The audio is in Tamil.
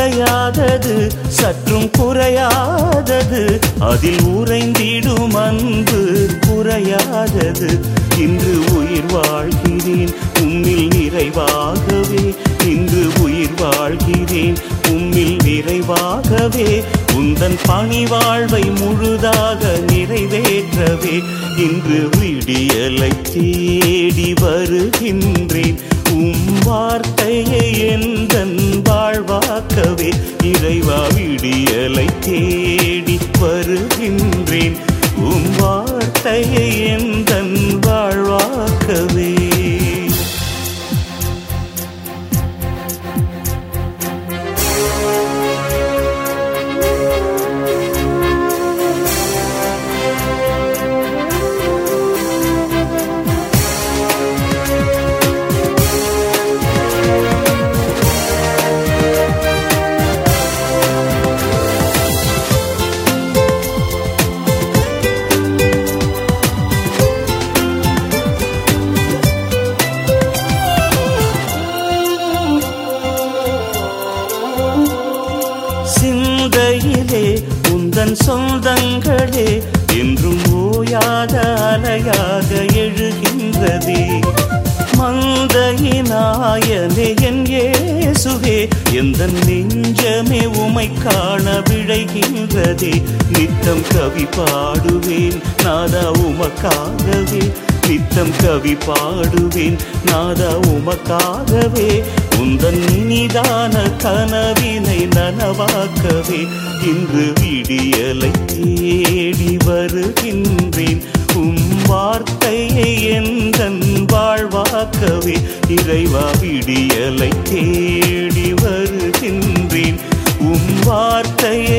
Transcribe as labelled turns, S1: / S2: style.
S1: குலையாதது சற்றும் குறையாதது, அதில் உறைந்திடும் அன்பு குறையாதது. இன்று உயிர் வாழ்கிறேன் உம்மில் நிறைவாகவே, இன்று உயிர் வாழ்கிறேன் உம்மில் நிறைவாகவே. உந்தன் பணி வாழ்வை முழுதாக நிறைவேற்றவே இன்று விடியலை தேடி வருகின்றேன். வார்த்தையை எந்தன் வாழ்வாக்கவே, இறைவா விடியலை தேடி வருகின்றேன். வார்த்தையை எந்தன் வாழ்வாக்கவே. சிந்தையிலே உந்தன் சொந்தங்களே என்றும் ஓயாத அலையாக எழுகின்றதே. மந்தையினாயனே என் இயேசுவே, எந்தன் நெஞ்சமே உமை காண விழைகின்றதே. நித்தம் கவி பாடுவேன் நாதா உமக்காகவே, நித்தம் கவி பாடுவேன் நாதா உமக்காகவே. உந்தன் இனிதான கனவினை நனவாக்கவே இன்று விடியலை தேடி வருகின்றேன். வார்த்தையை எந்தன் வாழ்வாக்கவே, இறைவா விடியலை தேடி வருகின்றேன். வார்த்தையை